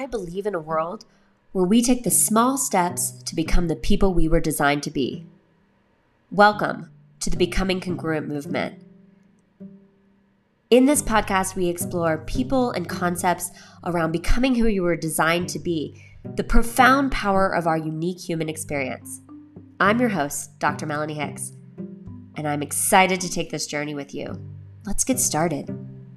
I believe in a world where we take the small steps to become the people we were designed to be. Welcome to the Becoming Congruent movement. In this podcast, we explore people and concepts around becoming who you were designed to be, the profound power of our unique human experience. I'm your host, Dr. Melanie Hicks, and I'm excited to take this journey with you. Let's get started.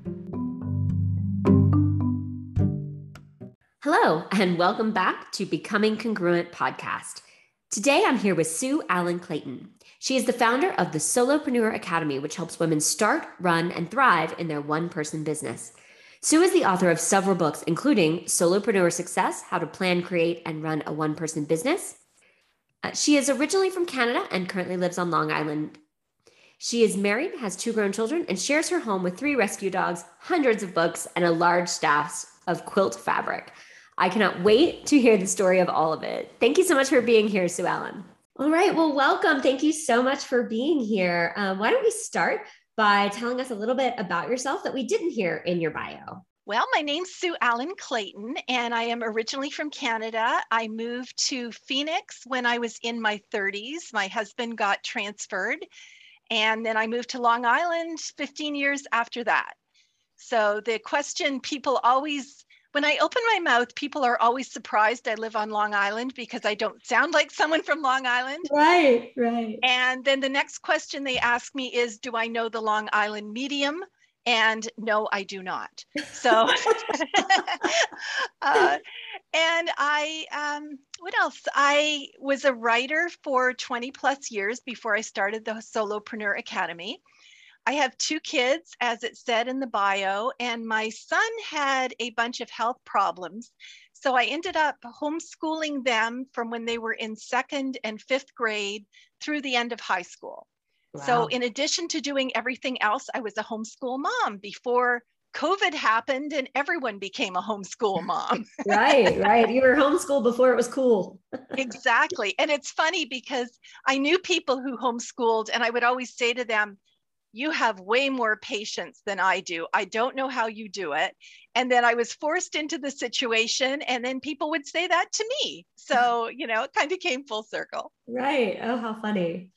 Hello, and welcome back to Becoming Congruent podcast. Today, I'm here with Sue Allen Clayton. She is the founder of the Solopreneur Academy, which helps women start, run, and thrive in their one-person business. Sue is the author of several books, including Solopreneur Success, How to Plan, Create, and Run a One-Person Business. She is originally from Canada and currently lives on Long Island. She is married, has 2 grown children, and shares her home with 3 rescue dogs, hundreds of books, and a large staff of quilt fabric. I cannot wait to hear the story of all of it. Thank you so much for being here, Sue Allen. All right, well, welcome. Thank you so much for being here. Why don't we start by telling us a little bit about yourself that we didn't hear in your bio? Well, my name's Sue Allen Clayton, and I am originally from Canada. I moved to Phoenix when I was in my 30s. My husband got transferred, and then I moved to Long Island 15 years after that. So the question people always, when I open my mouth, people are always surprised I live on Long Island because I don't sound like someone from Long Island. Right. And then the next question they ask me is, do I know the Long Island medium? And no, I do not. So, and what else? I was a writer for 20 plus years before I started the Solopreneur Academy. I have 2 kids, as it said in the bio, and my son had a bunch of health problems. So I ended up homeschooling them from when they were in 2nd and 5th grade through the end of high school. Wow. So in addition to doing everything else, I was a homeschool mom before COVID happened and everyone became a homeschool mom. Right. You were homeschooled before it was cool. Exactly. And it's funny because I knew people who homeschooled and I would always say to them, you have way more patience than I do. I don't know how you do it. And then I was forced into the situation and then people would say that to me. So, it kind of came full circle. Right. Oh, how funny.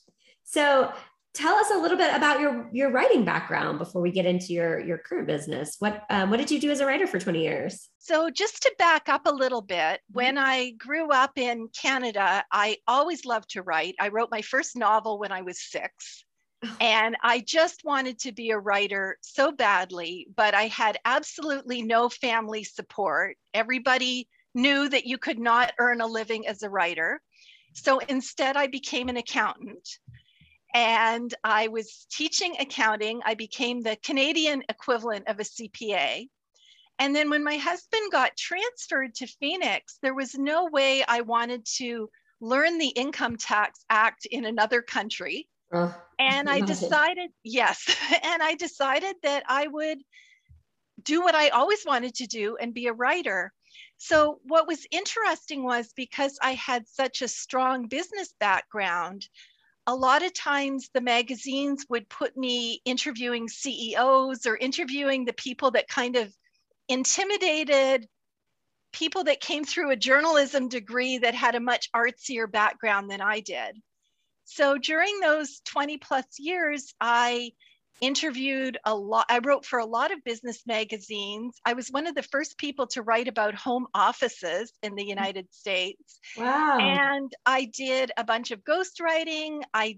So tell us a little bit about your writing background before we get into your current business. What did you do as a writer for 20 years? So just to back up a little bit, when I grew up in Canada, I always loved to write. I wrote my first novel when I was 6. And I just wanted to be a writer so badly, but I had absolutely no family support. Everybody knew that you could not earn a living as a writer. So instead, I became an accountant. And I was teaching accounting. I became the Canadian equivalent of a CPA. And then when my husband got transferred to Phoenix, there was no way I wanted to learn the Income Tax Act in another country. And I decided, and I decided that I would do what I always wanted to do and be a writer. So what was interesting was because I had such a strong business background, a lot of times the magazines would put me interviewing CEOs or interviewing the people that kind of intimidated people that came through a journalism degree that had a much artsier background than I did. So during those 20 plus years, I interviewed a lot. I wrote for a lot of business magazines. I was one of the first people to write about home offices in the United States. Wow. And I did a bunch of ghostwriting. I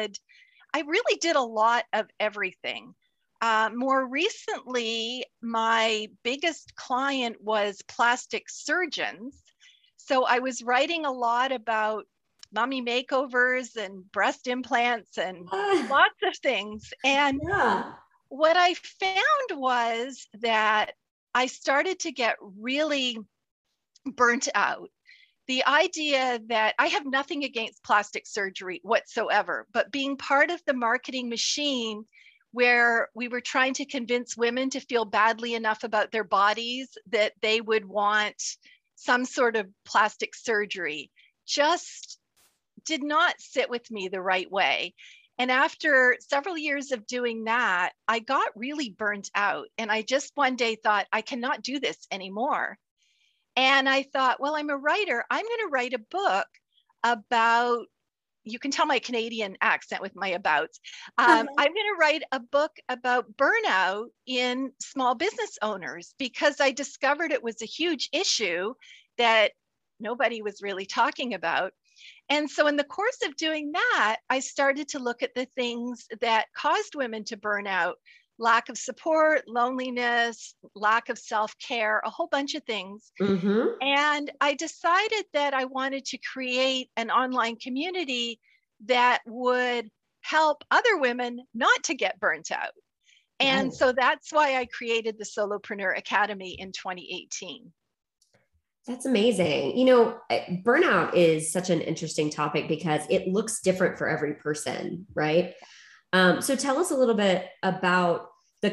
really did a lot of everything. More recently, my biggest client was plastic surgeons. So I was writing a lot about mommy makeovers and breast implants and lots of things. And what I found was that I started to get really burnt out. The idea that I have nothing against plastic surgery whatsoever, but being part of the marketing machine where we were trying to convince women to feel badly enough about their bodies that they would want some sort of plastic surgery just did not sit with me the right way. And after several years of doing that, I got really burnt out. And I just one day thought, I cannot do this anymore. And I thought, well, I'm a writer. I'm going to write a book about, you can tell my Canadian accent with my abouts. I'm going to write a book about burnout in small business owners because I discovered it was a huge issue that nobody was really talking about. And so in the course of doing that, I started to look at the things that caused women to burn out: lack of support, loneliness, lack of self-care, a whole bunch of things. Mm-hmm. And I decided that I wanted to create an online community that would help other women not to get burnt out. And Yes. so that's why I created the Solopreneur Academy in 2018. That's amazing. Burnout is such an interesting topic because it looks different for every person, right? So tell us a little bit about the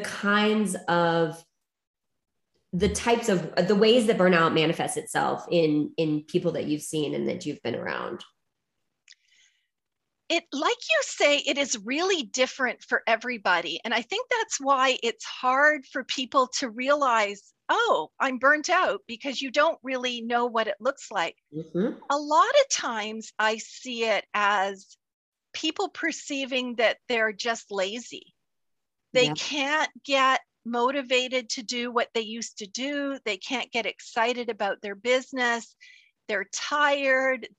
types of the ways that burnout manifests itself in people that you've seen and that you've been around. It, like you say, it is really different for everybody. And I think that's why it's hard for people to realize, oh, I'm burnt out, because you don't really know what it looks like. Mm-hmm. A lot of times I see it as people perceiving that they're just lazy. They Yeah. can't get motivated to do what they used to do. They can't get excited about their business. They're tired.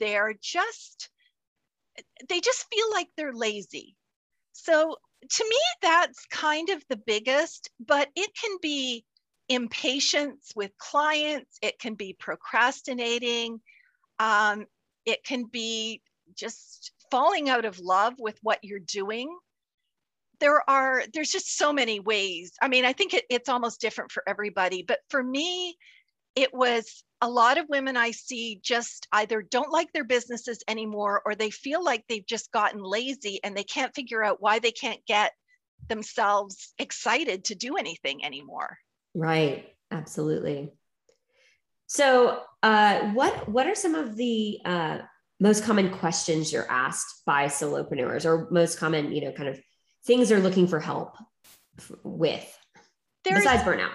They just feel like they're lazy. So to me, that's kind of the biggest, but it can be impatience with clients. It can be procrastinating. Um, it can be just falling out of love with what you're doing. There's just so many ways. I mean, I think it's almost different for everybody, but for me, it was a lot of women I see just either don't like their businesses anymore, or they feel like they've just gotten lazy and they can't figure out why they can't get themselves excited to do anything anymore. Right. Absolutely. So, what are some of the most common questions you're asked by solopreneurs, or most common, kind of things they're looking for help with besides burnout?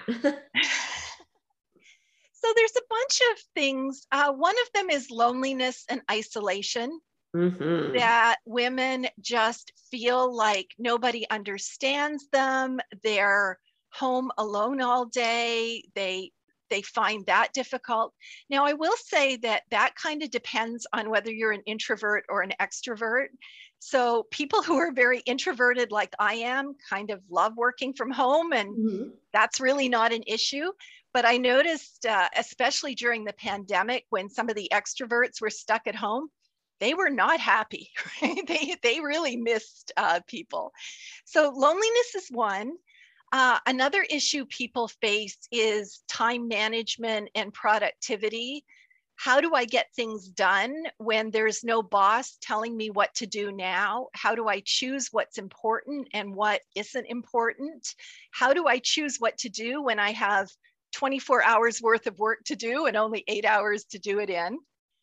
So there's a bunch of things. One of them is loneliness and isolation. Mm-hmm. That women just feel like nobody understands them. They're home alone all day. They find that difficult. Now, I will say that kind of depends on whether you're an introvert or an extrovert. So people who are very introverted, like I am, kind of love working from home, and Mm-hmm. that's really not an issue. But I noticed, especially during the pandemic, when some of the extroverts were stuck at home, they were not happy. Right? They really missed people. So loneliness is one. Another issue people face is time management and productivity. How do I get things done when there's no boss telling me what to do now? How do I choose what's important and what isn't important? How do I choose what to do when I have 24 hours worth of work to do and only 8 hours to do it in?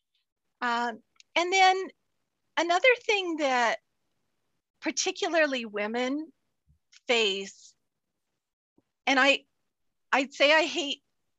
And then another thing that particularly women face, and I'd say I hate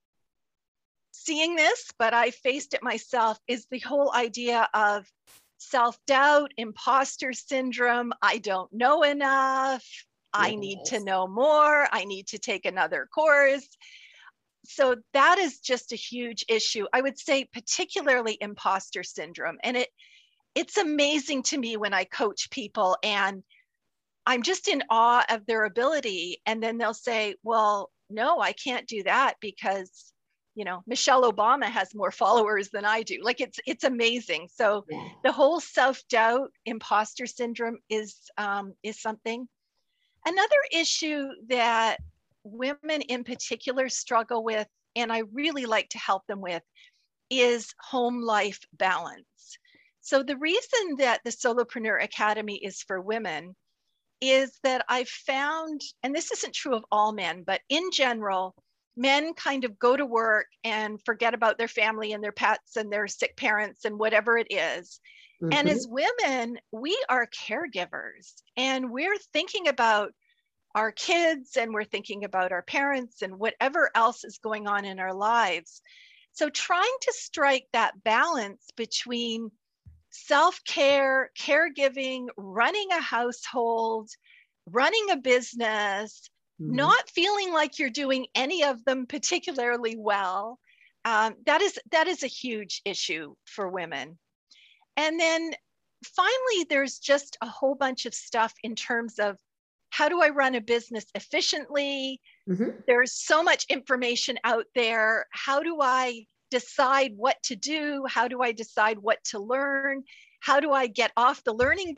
seeing this, but I faced it myself, is the whole idea of self-doubt, imposter syndrome. I don't know enough. I need to know more. I need to take another course. So that is just a huge issue. I would say particularly imposter syndrome. And it's amazing to me when I coach people and I'm just in awe of their ability. And then they'll say, well, no, I can't do that because, Michelle Obama has more followers than I do. Like it's amazing. So the whole self-doubt, imposter syndrome is something. Another issue that women in particular struggle with, and I really like to help them with, is home life balance. So the reason that the Solopreneur Academy is for women is that I've found, and this isn't true of all men, but in general, men kind of go to work and forget about their family and their pets and their sick parents and whatever it is. Mm-hmm. And as women, we are caregivers and we're thinking about our kids and we're thinking about our parents and whatever else is going on in our lives. So trying to strike that balance between self-care, caregiving, running a household, running a business, not feeling like you're doing any of them particularly well, that is a huge issue for women. And then finally, there's just a whole bunch of stuff in terms of how do I run a business efficiently? There's so much information out there. How do I decide what to do? How do I decide what to learn? How do I get off the learning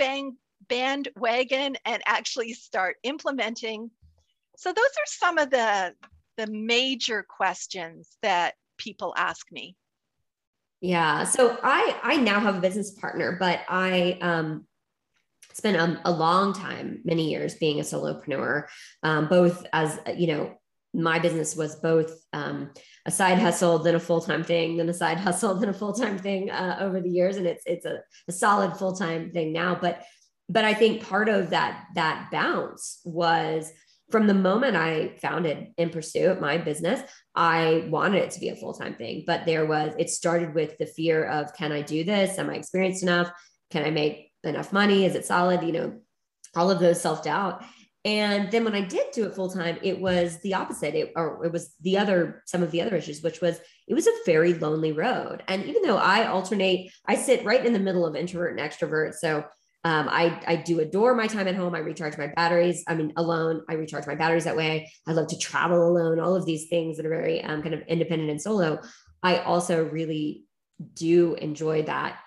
bandwagon and actually start implementing? So those are some of the major questions that people ask me. Yeah. So I now have a business partner, but I spent a long time, many years being a solopreneur, both as, you know, my business was both a side hustle, then a full-time thing, then a side hustle, then a full-time thing over the years. And it's a solid full-time thing now. But I think part of that bounce was from the moment I founded In Pursuit, my business, I wanted it to be a full-time thing, but it started with the fear of, can I do this? Am I experienced enough? Can I make enough money? Is it solid? You know, all of those self-doubt. And then when I did do it full-time, it was the opposite. It was some of the other issues, which was, it was a very lonely road. And even though I sit right in the middle of introvert and extrovert. So I do adore my time at home. I recharge my batteries. I mean, alone, I recharge my batteries that way. I love to travel alone, all of these things that are very kind of independent and solo. I also really do enjoy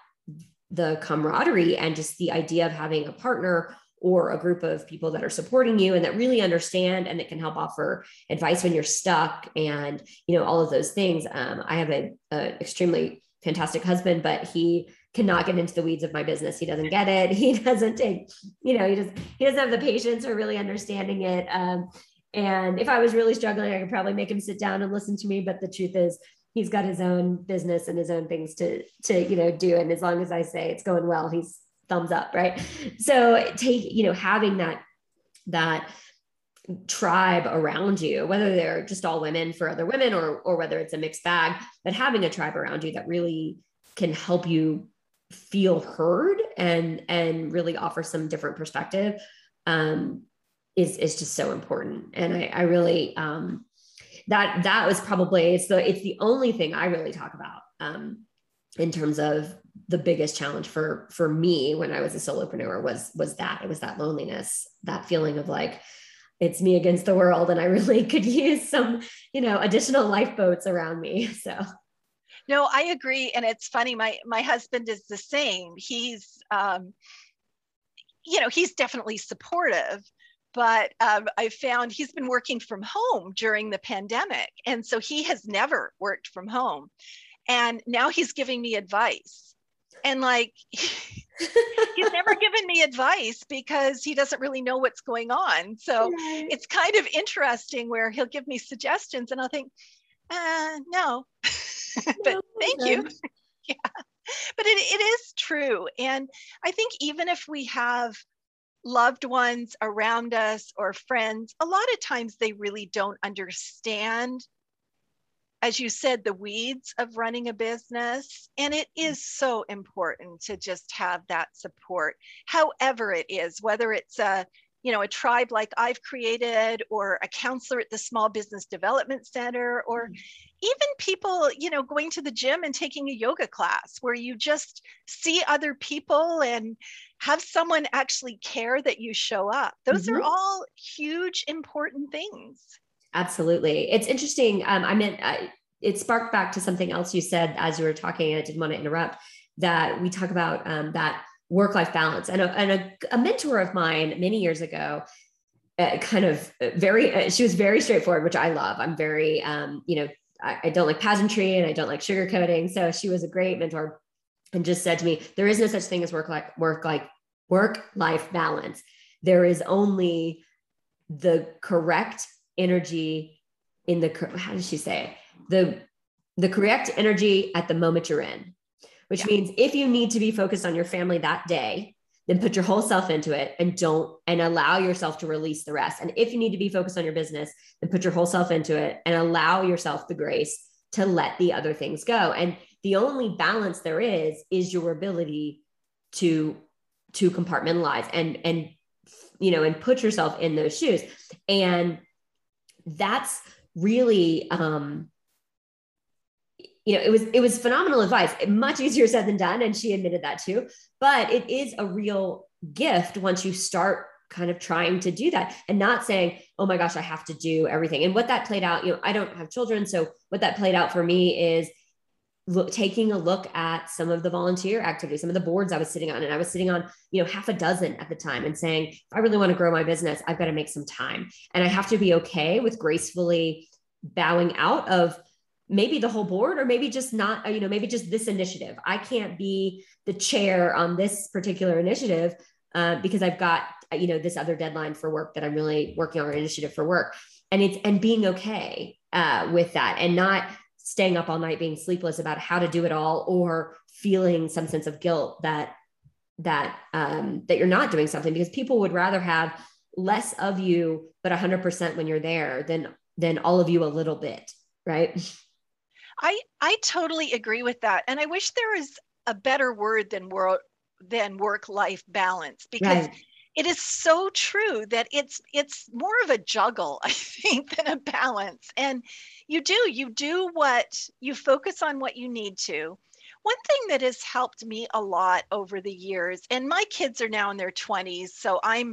the camaraderie and just the idea of having a partner or a group of people that are supporting you and that really understand and that can help offer advice when you're stuck and, you know, all of those things. I have an extremely fantastic husband, but he cannot get into the weeds of my business. He doesn't get it. He doesn't take, you know, he doesn't have the patience or really understanding it. And if I was really struggling, I could probably make him sit down and listen to me. But the truth is, he's got his own business and his own things to, you know, do. And as long as I say it's going well, he's thumbs up. Right. So having that tribe around you, whether they're just all women for other women or whether it's a mixed bag, but having a tribe around you that really can help you feel heard and really offer some different perspective is just so important. And I really, that was probably, it's the only thing I really talk about in terms of the biggest challenge for me when I was a solopreneur was that loneliness, that feeling of like, it's me against the world. And I really could use some, you know, additional lifeboats around me. So. No, I agree. And it's funny. My husband is the same. He's, he's definitely supportive, but I found he's been working from home during the pandemic. And so he has never worked from home. And now he's giving me advice. And like, he's never given me advice because he doesn't really know what's going on. So it's kind of interesting where he'll give me suggestions and I'll think, no, but thank you. Yeah, but it is true. And I think even if we have loved ones around us or friends, a lot of times they really don't understand, as you said, the weeds of running a business. And it is so important to just have that support, however it is, whether it's a tribe like I've created or a counselor at the Small Business Development Center, or even people, going to the gym and taking a yoga class where you just see other people and have someone actually care that you show up. Those are all huge, important things. Absolutely. It's interesting. It sparked back to something else you said as you were talking. I didn't want to interrupt, that we talk about that work-life balance. And a mentor of mine many years ago, she was very straightforward, which I love. I'm very, I don't like pageantry and I don't like sugarcoating. So she was a great mentor and just said to me, there is no such thing as work-life balance. There is only the correct energy how did she say it? The correct energy at the moment you're in. Which means if you need to be focused on your family that day, then put your whole self into it and allow yourself to release the rest. And if you need to be focused on your business, then put your whole self into it and allow yourself the grace to let the other things go. And the only balance there is your ability to compartmentalize and you know, and put yourself in those shoes. And that's really, you know, it was phenomenal advice, much easier said than done. And she admitted that too, but it is a real gift once you start kind of trying to do that and not saying, oh my gosh, I have to do everything. And what that played out, you know, I don't have children. So what that played out for me is taking a look at some of the volunteer activities, some of the boards I was sitting on, and I was sitting on, you know, half a dozen at the time, and saying, if I really want to grow my business, I've got to make some time, and I have to be okay with gracefully bowing out of maybe the whole board, or maybe just not, you know, maybe just this initiative. I can't be the chair on this particular initiative because I've got, you know, this other deadline for work that I'm really working on, an initiative for work, and being okay with that, and not staying up all night being sleepless about how to do it all, or feeling some sense of guilt that you're not doing something, because people would rather have less of you but 100% when you're there than all of you a little bit, right? I totally agree with that, and I wish there was a better word than work-life balance, because Right. it is so true that it's more of a juggle, I think, than a balance. And you do what you focus on, what you need to. One thing that has helped me a lot over the years, and my kids are now in their 20s, so I'm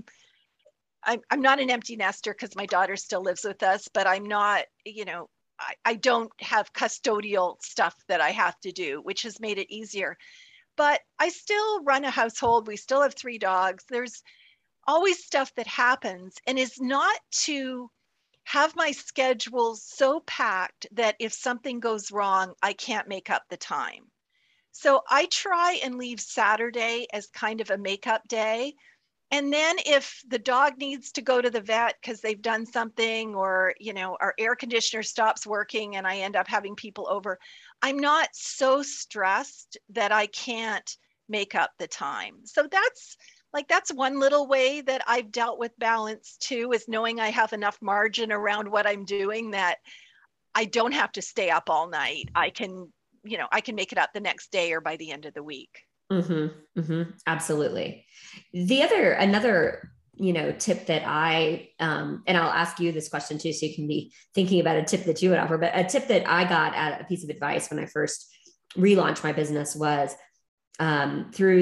not an empty nester because my daughter still lives with us, but I'm not, you know, I don't have custodial stuff that I have to do, which has made it easier. But I still run a household. We still have 3 dogs. There's always stuff that happens, and is not to have my schedule so packed that if something goes wrong, I can't make up the time. So I try and leave Saturday as kind of a makeup day. And then if the dog needs to go to the vet because they've done something, or, you know, our air conditioner stops working and I end up having people over, I'm not so stressed that I can't make up the time. So that's one little way that I've dealt with balance too, is knowing I have enough margin around what I'm doing that I don't have to stay up all night. I can make it up the next day or by the end of the week. Absolutely. Another, you know, tip that and I'll ask you this question too, so you can be thinking about a tip that you would offer, but a tip that I got at a piece of advice when I first relaunched my business was through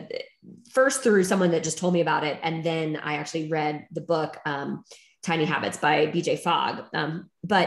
someone that just told me about it. And then I actually read the book, Tiny Habits by BJ Fogg. But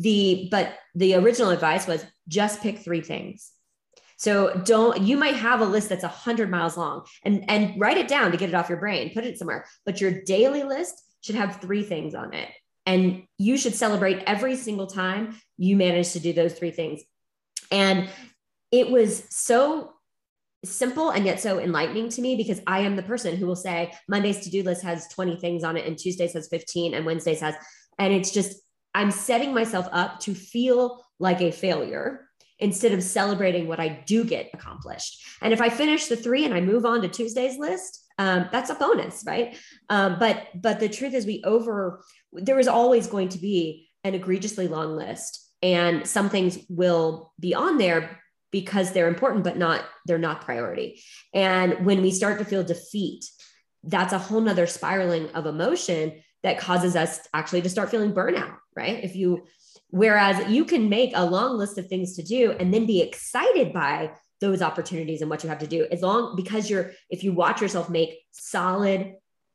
the original advice was just pick 3 things. So you might have a list that's 100 miles long, and write it down to get it off your brain, put it somewhere, but your daily list should have 3 things on it. And you should celebrate every single time you manage to do those 3 things. And it was so simple and yet so enlightening to me, because I am the person who will say Monday's to-do list has 20 things on it, and Tuesdays has 15, and Wednesdays has, and it's just, I'm setting myself up to feel like a failure instead of celebrating what I do get accomplished. And if I finish the 3 and I move on to Tuesday's list, that's a bonus, right? But the truth is, there is always going to be an egregiously long list, and some things will be on there because they're important, but they're not priority. And when we start to feel defeat, that's a whole nother spiraling of emotion that causes us actually to start feeling burnout, right? Whereas you can make a long list of things to do and then be excited by those opportunities and what you have to do, because if you watch yourself make solid,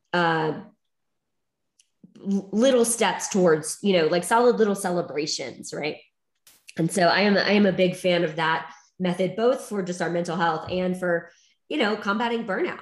little steps towards, you know, like solid little celebrations, right? And so I am a big fan of that method, both for just our mental health and for, you know, combating burnout.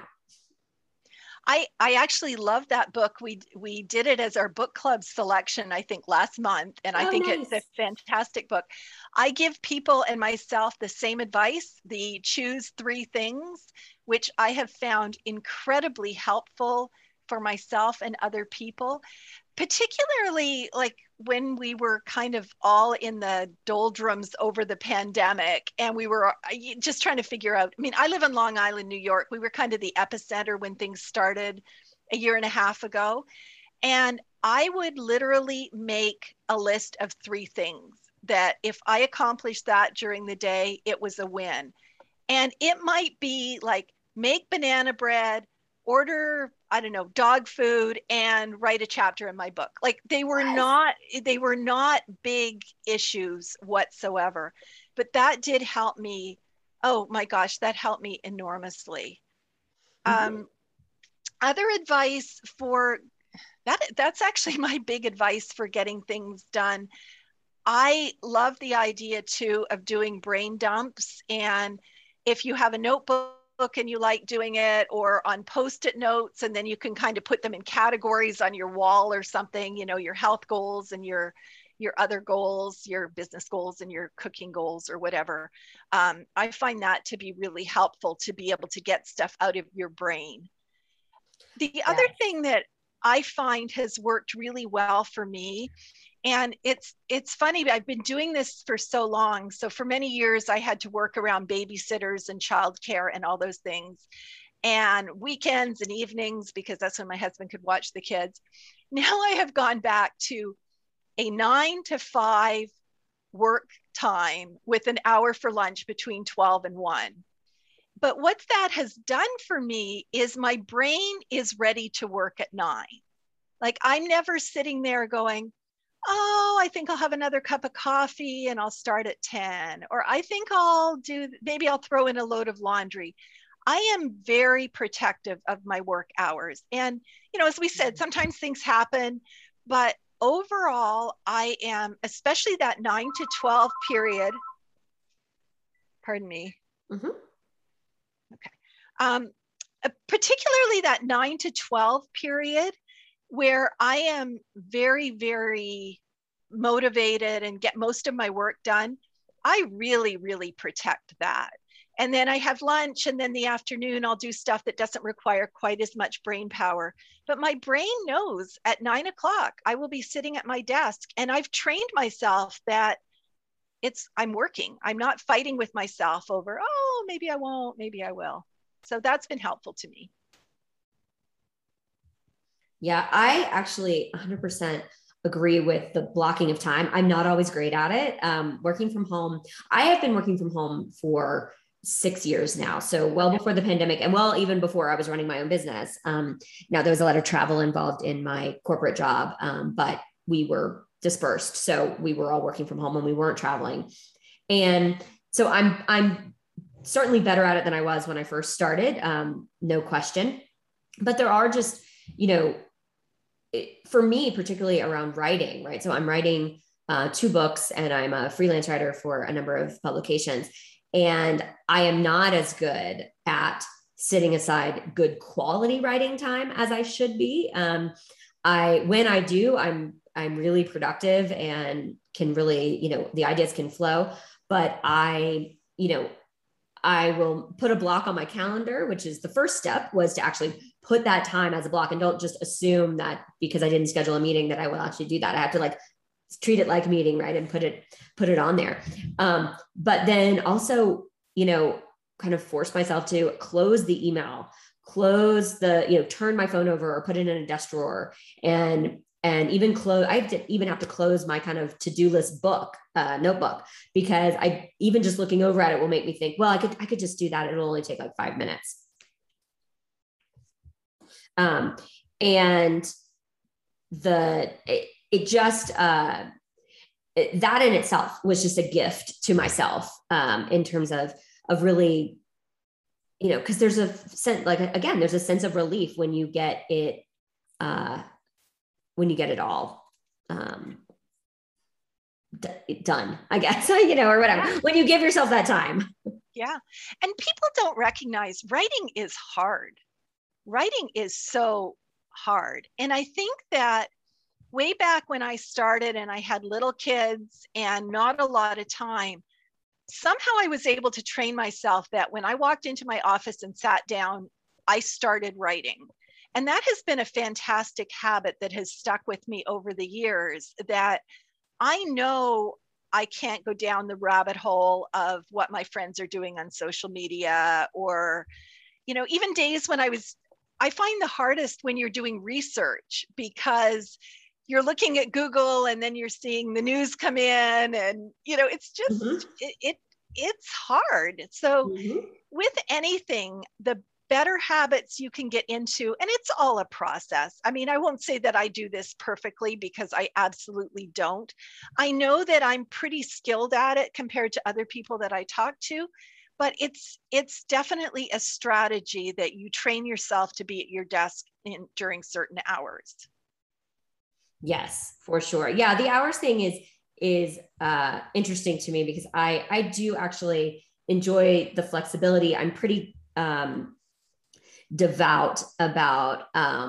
I actually love that book. We did it as our book club selection, I think, last month. And I think nice. It's a fantastic book. I give people and myself the same advice, the choose 3 things, which I have found incredibly helpful for myself and other people, particularly like when we were kind of all in the doldrums over the pandemic, and we were just trying to figure out, I mean, I live in Long Island, New York. We were kind of the epicenter when things started a year and a half ago. And I would literally make a list of 3 things that if I accomplished that during the day, it was a win. And it might be like make banana bread, order, I don't know, dog food, and write a chapter in my book. Like they were not big issues whatsoever. But that did help me. Oh my gosh, that helped me enormously. Other advice for that's actually my big advice for getting things done. I love the idea too of doing brain dumps. And if you have a notebook and you like doing it, or on post-it notes, and then you can kind of put them in categories on your wall or something, you know, your health goals and your other goals, your business goals and your cooking goals or whatever. I find that to be really helpful to be able to get stuff out of your brain. The other thing that I find has worked really well for me, and it's funny, I've been doing this for so long. So for many years, I had to work around babysitters and childcare and all those things, and weekends and evenings, because that's when my husband could watch the kids. Now I have gone back to a 9 to 5 work time with an hour for lunch between 12 and 1. But what that has done for me is my brain is ready to work at 9. Like I'm never sitting there going, oh, I think I'll have another cup of coffee and I'll start at 10. Or I think maybe I'll throw in a load of laundry. I am very protective of my work hours. And, you know, as we said, sometimes things happen, but overall, I am, especially that 9 to 12 period. Pardon me. Mm-hmm. Okay. Particularly that 9 to 12 period where I am very, very motivated and get most of my work done. I really, really protect that. And then I have lunch, and then the afternoon I'll do stuff that doesn't require quite as much brain power. But my brain knows at 9 o'clock, I will be sitting at my desk, and I've trained myself that I'm working. I'm not fighting with myself over, oh, maybe I won't, maybe I will. So that's been helpful to me. Yeah, I actually 100% agree with the blocking of time. I'm not always great at it. Working from home, I have been working from home for 6 years now. So well before the pandemic, and well, even before I was running my own business. Now there was a lot of travel involved in my corporate job, but we were dispersed. So we were all working from home and we weren't traveling. And so I'm certainly better at it than I was when I first started. No question. But there are just, you know, for me, particularly around writing, right? So I'm writing 2 books and I'm a freelance writer for a number of publications. And I am not as good at setting aside good quality writing time as I should be. When I do, I'm really productive and can really, you know, the ideas can flow, but I will put a block on my calendar, which is the first step, was to actually put that time as a block, and don't just assume that because I didn't schedule a meeting that I will actually do that. I have to like treat it like a meeting, right? And put it on there. But then also, you know, kind of force myself to close the email, turn my phone over or put it in a desk drawer, and even close. I have to close my kind of to-do list notebook, because I even just looking over at it will make me think, well, I could just do that. It'll only take like 5 minutes. And that in itself was just a gift to myself, in terms of really, you know, because there's a sense, like, again, there's a sense of relief when you get it, all done, I guess, you know, or whatever, yeah. When you give yourself that time. Yeah. And people don't recognize writing is hard. Writing is so hard. And I think that way back when I started and I had little kids and not a lot of time, somehow I was able to train myself that when I walked into my office and sat down, I started writing. And that has been a fantastic habit that has stuck with me over the years, that I know I can't go down the rabbit hole of what my friends are doing on social media, or, you know, even days when I find the hardest when you're doing research, because you're looking at Google and then you're seeing the news come in, and it's just it's hard. So with anything, the better habits you can get into, and it's all a process. I mean, I won't say that I do this perfectly, because I absolutely don't. I know that I'm pretty skilled at it compared to other people that I talk to, but it's definitely a strategy that you train yourself to be at your desk during certain hours. Yes, for sure. Yeah, the hours thing is interesting to me, because I do actually enjoy the flexibility. I'm pretty devout about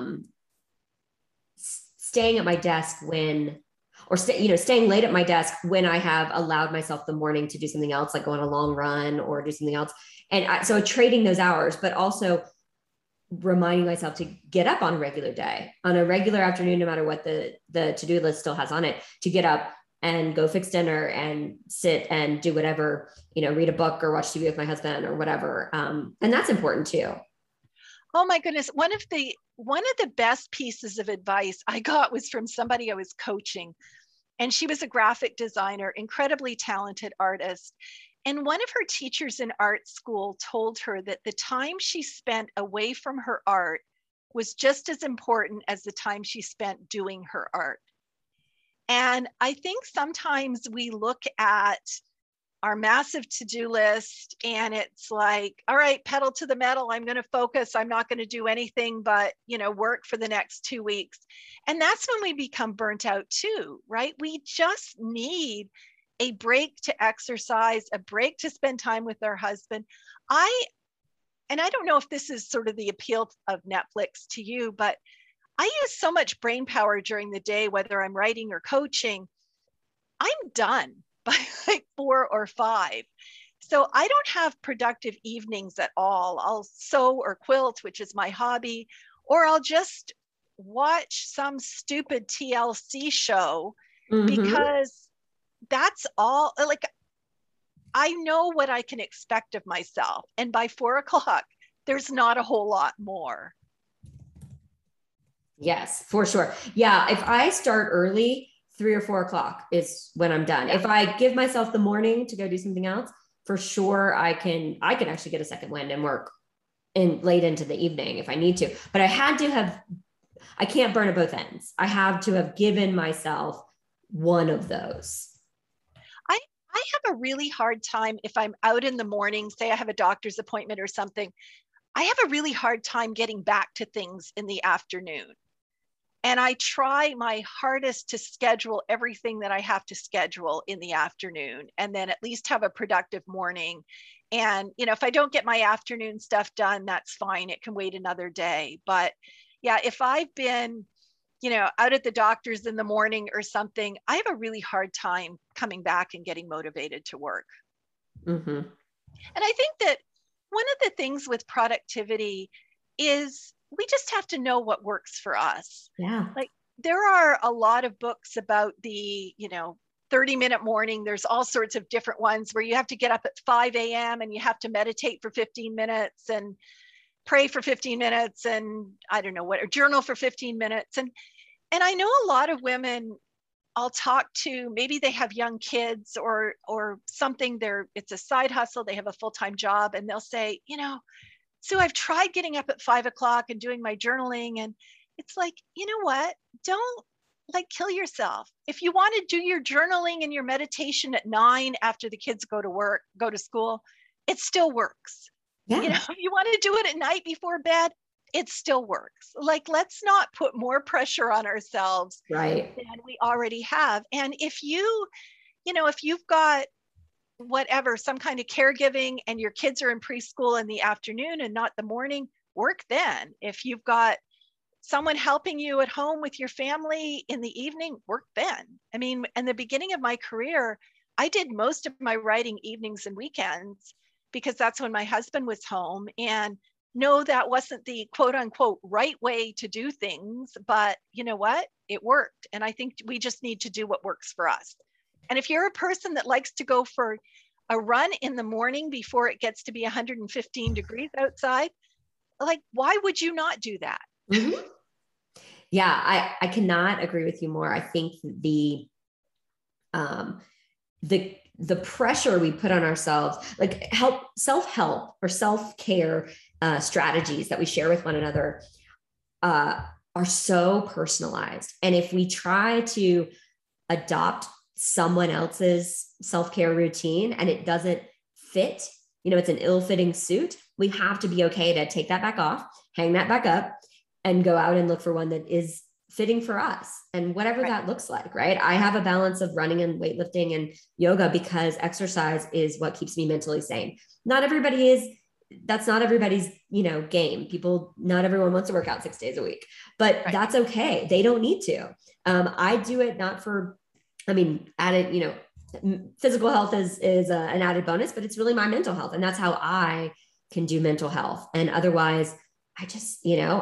staying at my desk staying late at my desk when I have allowed myself the morning to do something else, like go on a long run or do something else. And so trading those hours, but also reminding myself to get up on a regular day, on a regular afternoon, no matter what the to-do list still has on it, to get up and go fix dinner and sit and do whatever, read a book or watch TV with my husband or whatever. And that's important too. Oh my goodness. One of the best pieces of advice I got was from somebody I was coaching, and she was a graphic designer, incredibly talented artist. And one of her teachers in art school told her that the time she spent away from her art was just as important as the time she spent doing her art. And I think sometimes we look at our massive to-do list and it's like, all right, pedal to the metal. I'm going to focus. I'm not going to do anything but, work for the next 2 weeks. And that's when we become burnt out too, right? We just need a break to exercise, a break to spend time with our husband. And I don't know if this is sort of the appeal of Netflix to you, but I use so much brain power during the day, whether I'm writing or coaching. I'm done by like 4 or 5. So I don't have productive evenings at all. I'll sew or quilt, which is my hobby, or I'll just watch some stupid TLC show, because that's all. Like, I know what I can expect of myself. And by 4 o'clock, there's not a whole lot more. Yes, for sure. Yeah. If I start early, 3 or 4 o'clock is when I'm done. Yeah. If I give myself the morning to go do something else, for sure, I can actually get a second wind and work late into the evening if I need to. But I can't burn at both ends. I have to have given myself one of those. I have a really hard time if I'm out in the morning, say I have a doctor's appointment or something. I have a really hard time getting back to things in the afternoon. And I try my hardest to schedule everything that I have to schedule in the afternoon, and then at least have a productive morning. And, if I don't get my afternoon stuff done, that's fine. It can wait another day. But yeah, if I've been, out at the doctor's in the morning or something, I have a really hard time coming back and getting motivated to work. Mm-hmm. And I think that one of the things with productivity is we just have to know what works for us. Yeah. Like, there are a lot of books about the, 30-minute morning. There's all sorts of different ones where you have to get up at 5 a.m. and you have to meditate for 15 minutes and pray for 15 minutes and I don't know what, or journal for 15 minutes. And I know a lot of women I'll talk to, maybe they have young kids or something, it's a side hustle, they have a full-time job, and they'll say, so I've tried getting up at 5 o'clock and doing my journaling. And it's like, you know what? Don't kill yourself. If you want to do your journaling and your meditation at 9 after the kids go to school, it still works. Yeah. If you want to do it at night before bed, it still works. Let's not put more pressure on ourselves than we already have. And if you've got whatever, some kind of caregiving and your kids are in preschool in the afternoon and not the morning, work then. If you've got someone helping you at home with your family in the evening, work then. I mean, in the beginning of my career, I did most of my writing evenings and weekends because that's when my husband was home. And no, that wasn't the quote unquote right way to do things, but you know what? It worked. And I think we just need to do what works for us. And if you're a person that likes to go for a run in the morning before it gets to be 115 degrees outside, why would you not do that? Mm-hmm. Yeah, I cannot agree with you more. I think um, the pressure we put on ourselves, like self-help or self-care strategies that we share with one another, uh, are so personalized. And if we try to adopt someone else's self-care routine and it doesn't fit, it's an ill-fitting suit, we have to be okay to take that back off, hang that back up, and go out and look for one that is fitting for us and whatever Right. that looks like, right? I have a balance of running and weightlifting and yoga because exercise is what keeps me mentally sane. That's not everybody's, game. Not everyone wants to work out 6 days a week, but Right. that's okay. They don't need to. I do it not for, added, physical health is an added bonus, but it's really my mental health. And that's how I can do mental health. And otherwise I just,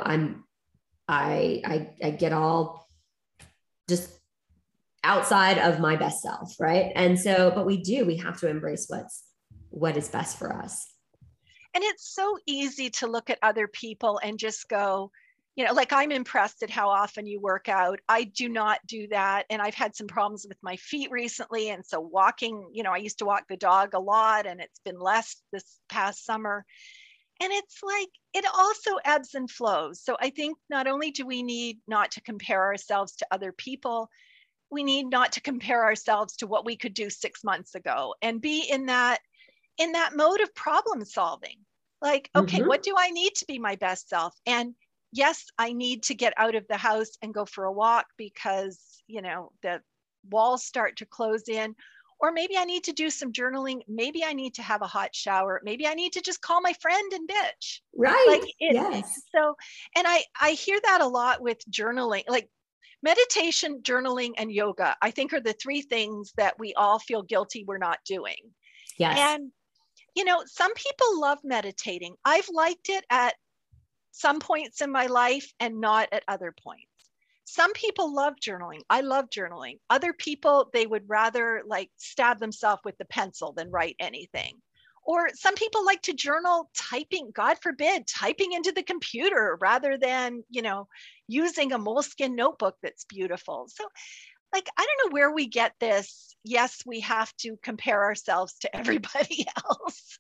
I get all just outside of my best self. Right. And so, but we have to embrace what is best for us. And it's so easy to look at other people and just go, like, I'm impressed at how often you work out. I do not do that. And I've had some problems with my feet recently. And so walking, I used to walk the dog a lot and it's been less this past summer. And it's like, it also ebbs and flows. So I think not only do we need not to compare ourselves to other people, we need not to compare ourselves to what we could do 6 months ago and be in that mode of problem solving. Like, okay, what do I need to be my best self? And yes, I need to get out of the house and go for a walk because, the walls start to close in. Or maybe I need to do some journaling. Maybe I need to have a hot shower. Maybe I need to just call my friend and bitch. Right. Like it. Yes. So, and I hear that a lot with journaling, like meditation, journaling, and yoga, I think are the three things that we all feel guilty we're not doing. Yes. And, some people love meditating. I've liked it at some points in my life and not at other points. Some people love journaling. I love journaling. Other people, they would rather like stab themselves with the pencil than write anything. Or some people like to journal typing, God forbid, typing into the computer rather than, using a Moleskine notebook that's beautiful. So, like, I don't know where we get this. Yes, we have to compare ourselves to everybody else.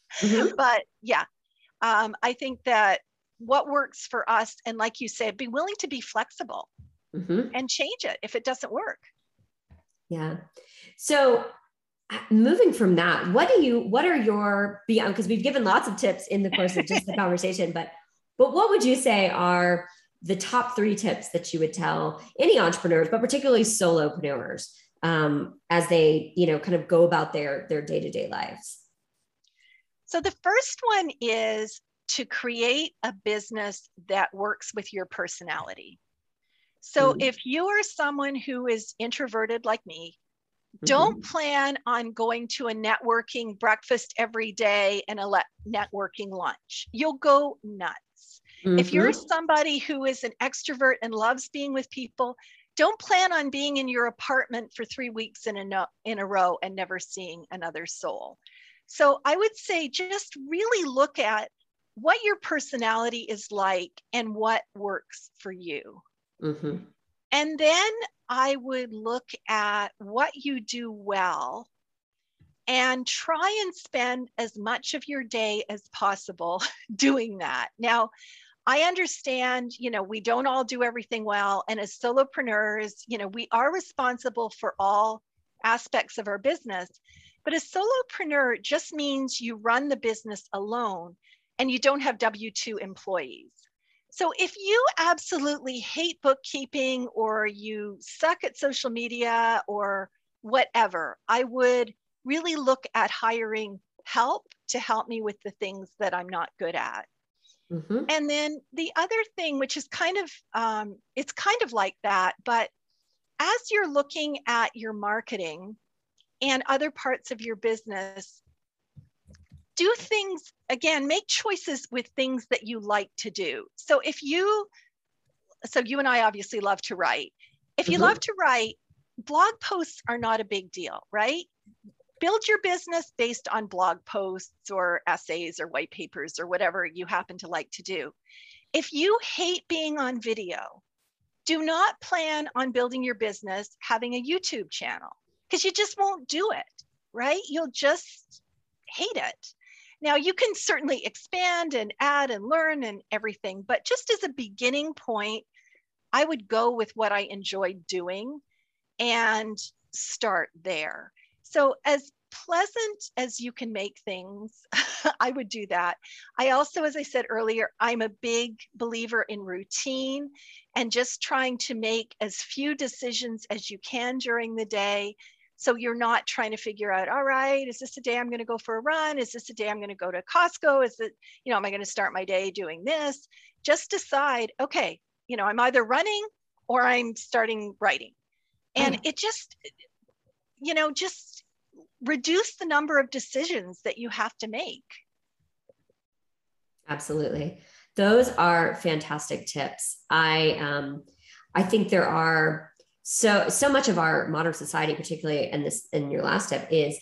But yeah, I think that what works for us, and like you said, be willing to be flexible and change it if it doesn't work. Yeah. So moving from that, what are your beyond, because we've given lots of tips in the course of just the conversation, but what would you say are the top 3 tips that you would tell any entrepreneurs, but particularly solopreneurs, as they, kind of go about their day-to-day lives? So the first one is to create a business that works with your personality. So if you are someone who is introverted like me, don't plan on going to a networking breakfast every day and a networking lunch. You'll go nuts. If you're somebody who is an extrovert and loves being with people, don't plan on being in your apartment for 3 weeks in a row and never seeing another soul. So I would say just really look at what your personality is like and what works for you. And then I would look at what you do well and try and spend as much of your day as possible doing that. Now, I understand, we don't all do everything well. And as solopreneurs, we are responsible for all aspects of our business. But a solopreneur just means you run the business alone and you don't have W-2 employees. So if you absolutely hate bookkeeping or you suck at social media or whatever, I would really look at hiring help to help me with the things that I'm not good at. And then the other thing, which is it's kind of like that, but as you're looking at your marketing and other parts of your business, do things, again, make choices with things that you like to do. So you and I obviously love to write. If you love to write, blog posts are not a big deal, right? Build your business based on blog posts or essays or white papers or whatever you happen to like to do. If you hate being on video, Do not plan on building your business having a YouTube channel, because you just won't do it, right? You'll just hate it. Now, you can certainly expand and add and learn and everything, but just as a beginning point, I would go with what I enjoyed doing and start there. So as pleasant as you can make things, I would do that. I also, as I said earlier, I'm a big believer in routine and just trying to make as few decisions as you can during the day. So you're not trying to figure out, all right, is this a day I'm going to go for a run? Is this a day I'm going to go to Costco? Is it, am I going to start my day doing this? Just decide, okay, I'm either running or I'm starting writing. And it just, just reduce the number of decisions that you have to make. Absolutely. Those are fantastic tips. I think there are so much of our modern society, particularly in your last tip, is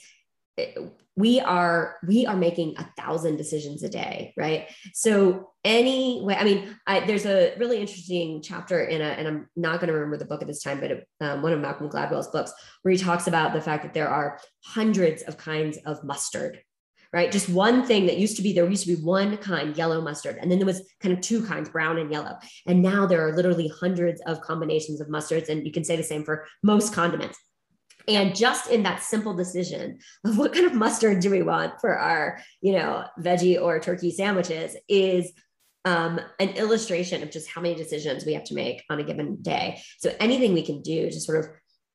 we are making 1,000 decisions a day, right? So anyway, I mean, there's a really interesting chapter and I'm not going to remember the book at this time, but one of Malcolm Gladwell's books, where he talks about the fact that there are hundreds of kinds of mustard, right? Just one thing there used to be one kind, yellow mustard, and then there was kind of two kinds, brown and yellow. And now there are literally hundreds of combinations of mustards, and you can say the same for most condiments. And just in that simple decision of what kind of mustard do we want for our, veggie or turkey sandwiches is an illustration of just how many decisions we have to make on a given day. So anything we can do to sort of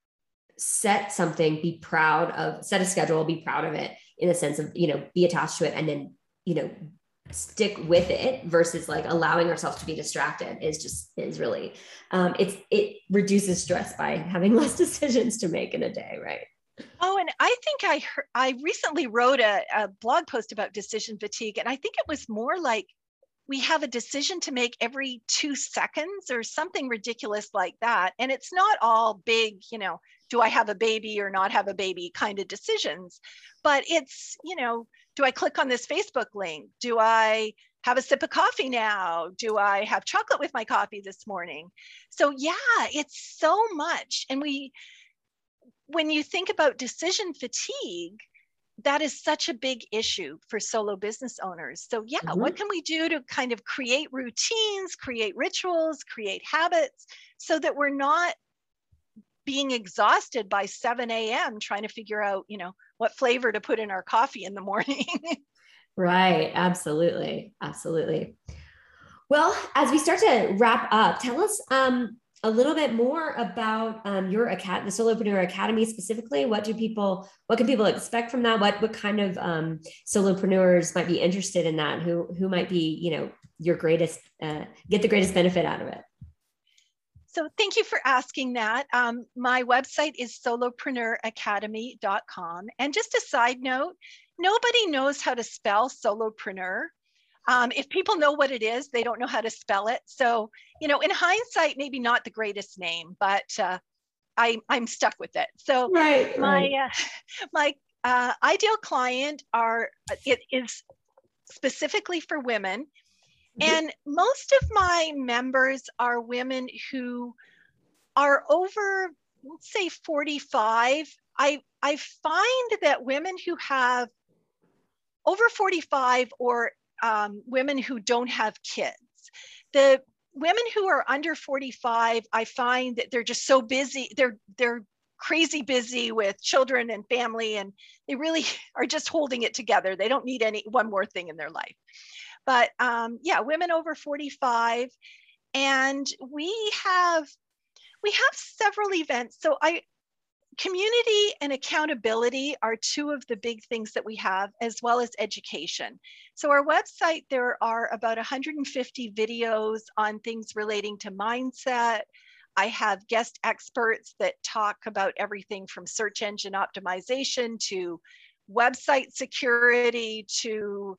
set something, set a schedule, be proud of it in the sense of, be attached to it and then, stick with it versus like allowing ourselves to be distracted is really, it reduces stress by having less decisions to make in a day. Right. Oh, and I think I recently wrote a blog post about decision fatigue. And I think it was more like we have a decision to make every 2 seconds or something ridiculous like that. And it's not all big, do I have a baby or not have a baby kind of decisions, but it's, do I click on this Facebook link? Do I have a sip of coffee now? Do I have chocolate with my coffee this morning? So yeah, it's so much. And when you think about decision fatigue, that is such a big issue for solo business owners. So yeah, what can we do to kind of create routines, create rituals, create habits so that we're not being exhausted by 7 a.m. trying to figure out, what flavor to put in our coffee in the morning. Right. Absolutely. Absolutely. Well, as we start to wrap up, tell us a little bit more about your the Solopreneur Academy specifically. What can people expect from that? What kind of solopreneurs might be interested in that? Who might be, your greatest, get the greatest benefit out of it? So thank you for asking that. My website is solopreneuracademy.com. And just a side note, nobody knows how to spell solopreneur. If people know what it is, they don't know how to spell it. So, in hindsight, maybe not the greatest name, but I'm stuck with it. So my ideal client it is specifically for women. And most of my members are women who are over, let's say 45. I find that women who have over 45 or women who don't have kids, the women who are under 45, I find that they're just so busy. They're crazy busy with children and family, and they really are just holding it together. They don't need one more thing in their life. But women over 45, and we have several events. So community and accountability are two of the big things that we have, as well as education. So our website, there are about 150 videos on things relating to mindset. I have guest experts that talk about everything from search engine optimization to website security to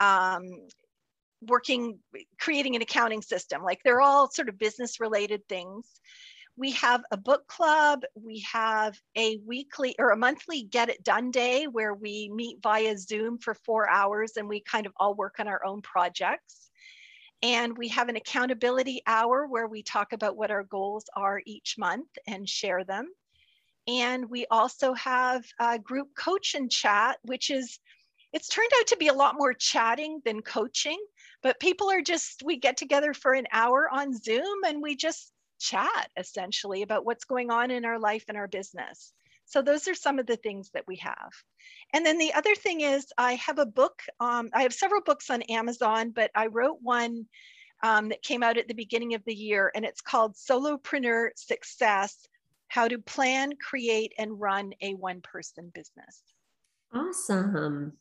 creating an accounting system. Like, they're all sort of business related things. We have a book club. We have a weekly or a monthly Get It Done day where we meet via Zoom for 4 hours and we kind of all work on our own projects. And we have an accountability hour where we talk about what our goals are each month and share them. And we also have a group coach and chat, it's turned out to be a lot more chatting than coaching, but we get together for an hour on Zoom and we just chat essentially about what's going on in our life and our business. So those are some of the things that we have. And then the other thing is I have a book. I have several books on Amazon, but I wrote one that came out at the beginning of the year, and it's called Solopreneur Success: How to Plan, Create, and Run a One-Person Business. Awesome.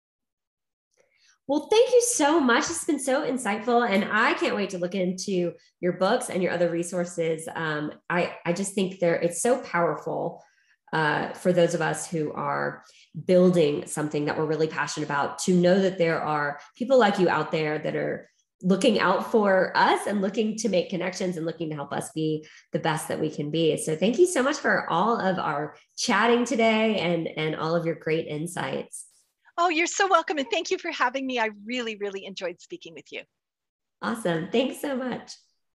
Well, thank you so much. It's been so insightful, and I can't wait to look into your books and your other resources. I just think it's so powerful for those of us who are building something that we're really passionate about, to know that there are people like you out there that are looking out for us and looking to make connections and looking to help us be the best that we can be. So thank you so much for all of our chatting today and all of your great insights. Oh, you're so welcome. And thank you for having me. I really, really enjoyed speaking with you. Awesome. Thanks so much.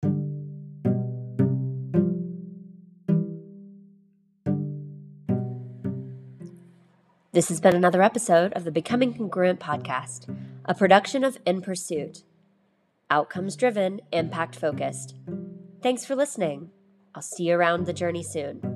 This has been another episode of the Becoming Congruent podcast, a production of In Pursuit. Outcomes driven, impact focused. Thanks for listening. I'll see you around the journey soon.